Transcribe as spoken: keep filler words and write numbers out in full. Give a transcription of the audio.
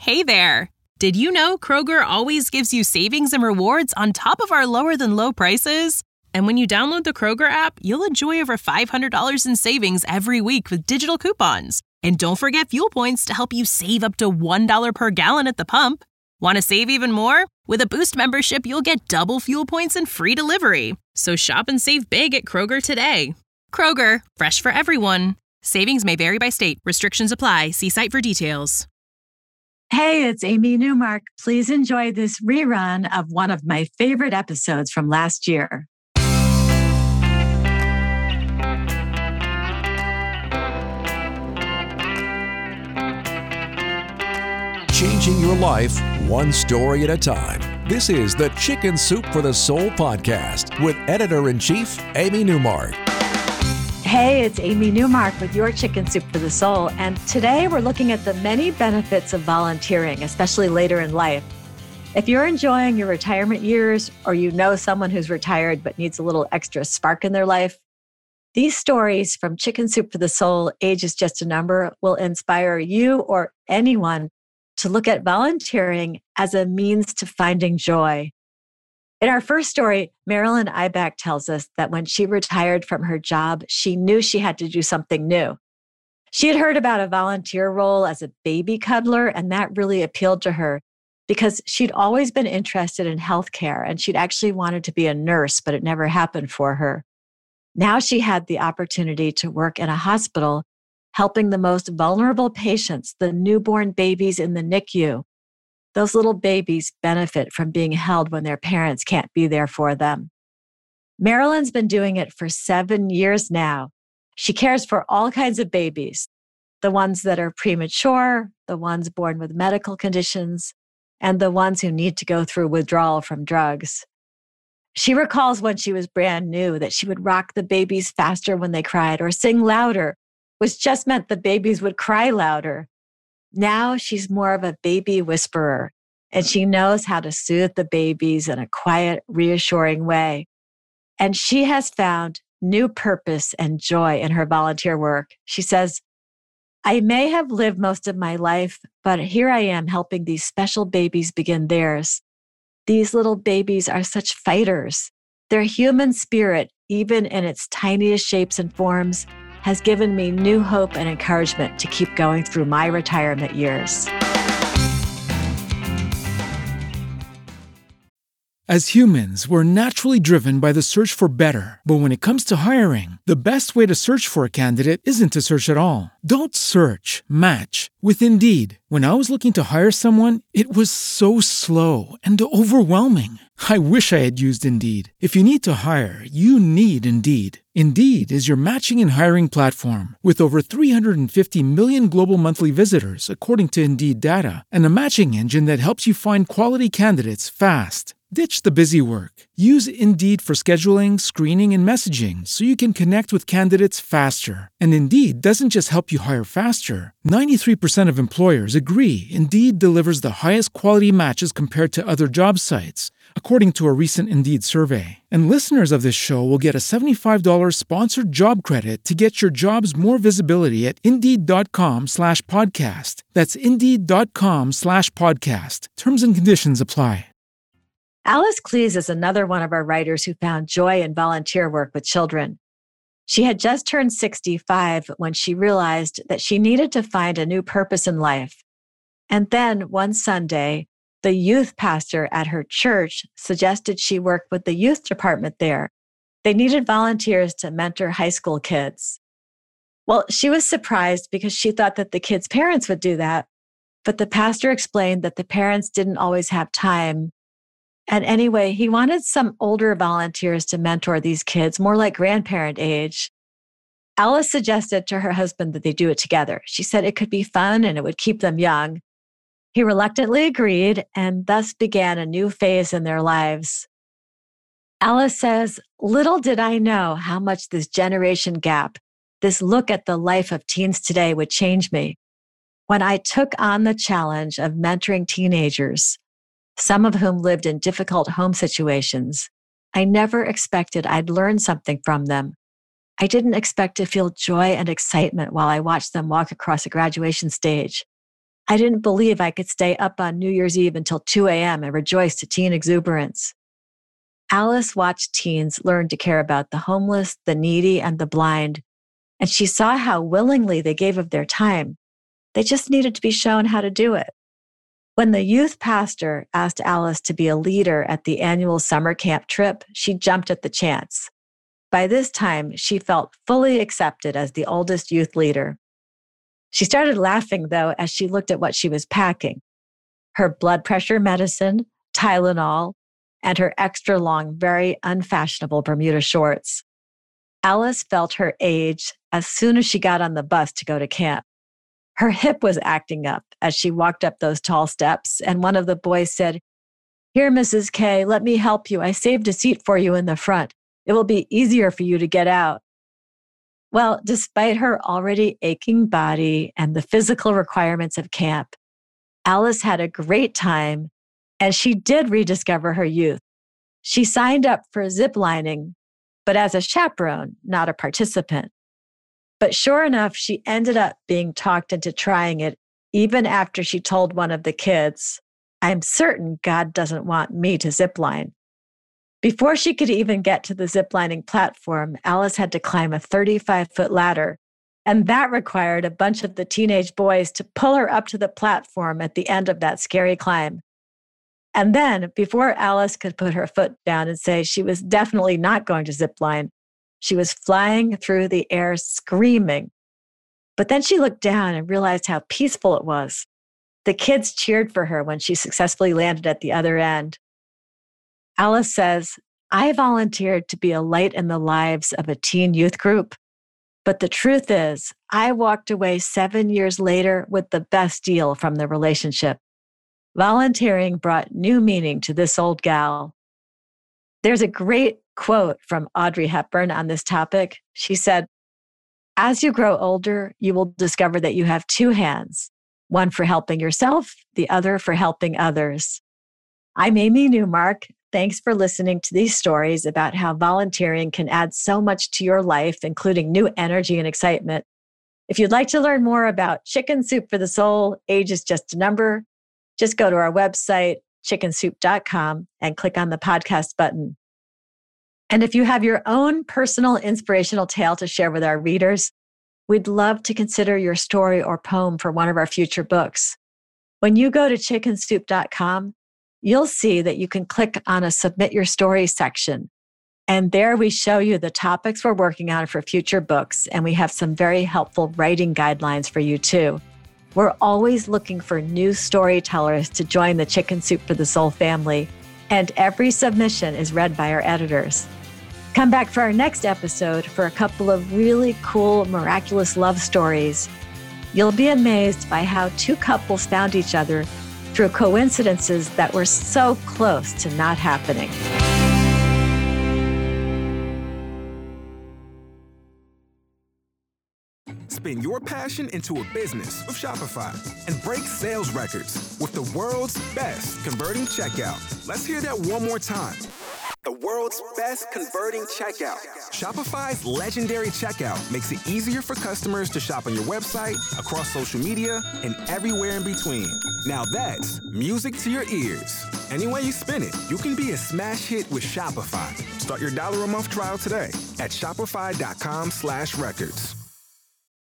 Hey there! Did you know Kroger always gives you savings and rewards on top of our lower-than-low prices? And when you download the Kroger app, you'll enjoy over five hundred dollars in savings every week with digital coupons. And don't forget fuel points to help you save up to one dollar per gallon at the pump. Want to save even more? With a Boost membership, you'll get double fuel points and free delivery. So shop and save big at Kroger today. Kroger, fresh for everyone. Savings may vary by state. Restrictions apply. See site for details. Hey, it's Amy Newmark. Please enjoy this rerun of one of my favorite episodes from last year. Changing your life one story at a time. This is the Chicken Soup for the Soul podcast with Editor-in-Chief Amy Newmark. Hey, it's Amy Newmark with your Chicken Soup for the Soul. And today we're looking at the many benefits of volunteering, especially later in life. If you're enjoying your retirement years, or you know someone who's retired but needs a little extra spark in their life, these stories from Chicken Soup for the Soul, Age is Just a Number, will inspire you or anyone to look at volunteering as a means to finding joy. In our first story, Marilyn Ibach tells us that when she retired from her job, she knew she had to do something new. She had heard about a volunteer role as a baby cuddler, and that really appealed to her because she'd always been interested in healthcare, and she'd actually wanted to be a nurse, but it never happened for her. Now she had the opportunity to work in a hospital, helping the most vulnerable patients, the newborn babies in the N I C U. Those little babies benefit from being held when their parents can't be there for them. Marilyn's been doing it for seven years now. She cares for all kinds of babies, the ones that are premature, the ones born with medical conditions, and the ones who need to go through withdrawal from drugs. She recalls when she was brand new that she would rock the babies faster when they cried or sing louder, which just meant the babies would cry louder. Now she's more of a baby whisperer, and she knows how to soothe the babies in a quiet, reassuring way. And she has found new purpose and joy in her volunteer work. She says, I may have lived most of my life, but here I am helping these special babies begin theirs. These little babies are such fighters. Their human spirit, even in its tiniest shapes and forms, has given me new hope and encouragement to keep going through my retirement years. As humans, we're naturally driven by the search for better. But when it comes to hiring, the best way to search for a candidate isn't to search at all. Don't search, match with Indeed. When I was looking to hire someone, it was so slow and overwhelming. I wish I had used Indeed. If you need to hire, you need Indeed. Indeed is your matching and hiring platform with over three hundred fifty million global monthly visitors, according to Indeed data, and a matching engine that helps you find quality candidates fast. Ditch the busy work. Use Indeed for scheduling, screening, and messaging so you can connect with candidates faster. And Indeed doesn't just help you hire faster. ninety-three percent of employers agree Indeed delivers the highest quality matches compared to other job sites, according to a recent Indeed survey. And listeners of this show will get a seventy-five dollars sponsored job credit to get your jobs more visibility at Indeed.com slash podcast. That's Indeed.com slash podcast. Terms and conditions apply. Alice Cleese is another one of our writers who found joy in volunteer work with children. She had just turned sixty-five when she realized that she needed to find a new purpose in life. And then one Sunday, the youth pastor at her church suggested she work with the youth department there. They needed volunteers to mentor high school kids. Well, she was surprised because she thought that the kids' parents would do that. But the pastor explained that the parents didn't always have time. And anyway, he wanted some older volunteers to mentor these kids, more like grandparent age. Alice suggested to her husband that they do it together. She said it could be fun and it would keep them young. He reluctantly agreed, and thus began a new phase in their lives. Alice says, little did I know how much this generation gap, this look at the life of teens today would change me. When I took on the challenge of mentoring teenagers, some of whom lived in difficult home situations, I never expected I'd learn something from them. I didn't expect to feel joy and excitement while I watched them walk across a graduation stage. I didn't believe I could stay up on New Year's Eve until two a.m. and rejoice to teen exuberance. Alice watched teens learn to care about the homeless, the needy, and the blind, and she saw how willingly they gave of their time. They just needed to be shown how to do it. When the youth pastor asked Alice to be a leader at the annual summer camp trip, she jumped at the chance. By this time, she felt fully accepted as the oldest youth leader. She started laughing, though, as she looked at what she was packing. Her blood pressure medicine, Tylenol, and her extra long, very unfashionable Bermuda shorts. Alice felt her age as soon as she got on the bus to go to camp. Her hip was acting up as she walked up those tall steps, and one of the boys said, "Here, Missus K, let me help you. I saved a seat for you in the front. It will be easier for you to get out." Well, despite her already aching body and the physical requirements of camp, Alice had a great time, and she did rediscover her youth. She signed up for ziplining, but as a chaperone, not a participant. But sure enough, she ended up being talked into trying it, even after she told one of the kids, "I'm certain God doesn't want me to zipline." Before she could even get to the ziplining platform, Alice had to climb a thirty-five-foot ladder, and that required a bunch of the teenage boys to pull her up to the platform at the end of that scary climb. And then, before Alice could put her foot down and say she was definitely not going to zipline, she was flying through the air screaming. But then she looked down and realized how peaceful it was. The kids cheered for her when she successfully landed at the other end. Alice says, "I volunteered to be a light in the lives of a teen youth group. But the truth is, I walked away seven years later with the best deal from the relationship. Volunteering brought new meaning to this old gal." There's a great quote from Audrey Hepburn on this topic. She said, "As you grow older, you will discover that you have two hands, one for helping yourself, the other for helping others." I'm Amy Newmark. Thanks for listening to these stories about how volunteering can add so much to your life, including new energy and excitement. If you'd like to learn more about Chicken Soup for the Soul, age is just a number, just go to our website, chicken soup dot com, and click on the podcast button. And if you have your own personal inspirational tale to share with our readers, we'd love to consider your story or poem for one of our future books. When you go to chicken soup dot com, you'll see that you can click on a Submit Your Story section. And there we show you the topics we're working on for future books, and we have some very helpful writing guidelines for you too. We're always looking for new storytellers to join the Chicken Soup for the Soul family, and every submission is read by our editors. Come back for our next episode for a couple of really cool, miraculous love stories. You'll be amazed by how two couples found each other through coincidences that were so close to not happening. Spin your passion into a business with Shopify and break sales records with the world's best converting checkout. Let's hear that one more time. The world's best converting checkout. Shopify's legendary checkout makes it easier for customers to shop on your website, across social media, and everywhere in between. Now that's music to your ears. Any way you spin it, you can be a smash hit with Shopify. Start your dollar a month trial today at shopify dot com slash records.